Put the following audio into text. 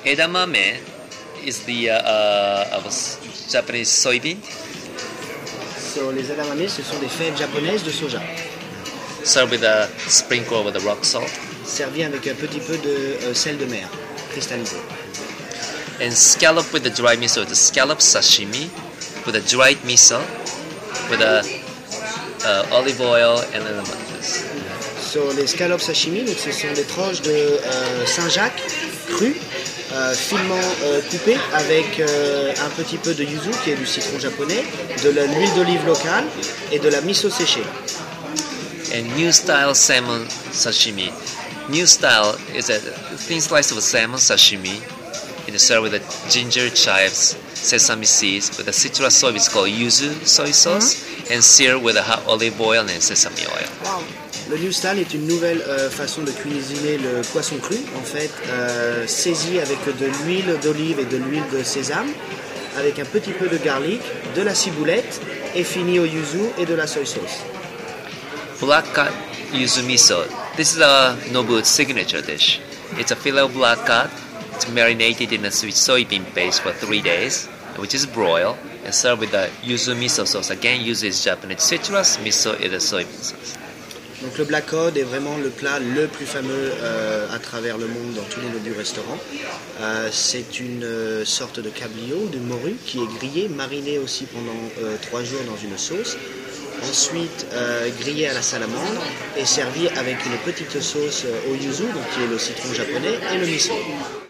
Edamame is the Japanese soybean. So, les edamame, ce sont des fèves japonaises de soja, Served with a sprinkle with a rock salt. servies avec un petit peu de sel de mer cristallisé. And scallop with the dry miso, the scallop sashimi with a dried miso, with a olive oil and lemon juice. So, les scallops sashimi, donc ce sont des tranches de Saint-Jacques crues, finement coupées avec un petit peu de yuzu, qui est du citron japonais, de l'huile d'olive locale et de la miso séchée. And new style salmon sashimi. New style is a thin slice of salmon sashimi. It is served with a ginger, chives, sesame seeds, with a citrus soy, it's called yuzu soy sauce, and seared with a hot olive oil and sesame oil. Wow. Le new style est une nouvelle façon de cuisiner le poisson cru, en fait, saisi avec de l'huile d'olive et de l'huile de sésame, avec un petit peu de garlic, de la ciboulette, et fini au yuzu et de la soy sauce. Black cut yuzu miso. This is a Nobu's signature dish. It's a filet of black cut. It's marinated in a sweet soybean paste for 3 days, which is broiled, and served with the yuzu miso sauce. Again, yuzu is Japanese citrus, miso is a soybean sauce. Donc le black cod est vraiment le plat le plus fameux à travers le monde dans tous les Nobu restaurants. C'est une sorte de cabillaud, de morue qui est grillé, mariné aussi pendant 3 jours dans une sauce. Ensuite grillé à la salamandre et servi avec une petite sauce au yuzu, donc qui est le citron japonais, et le miso.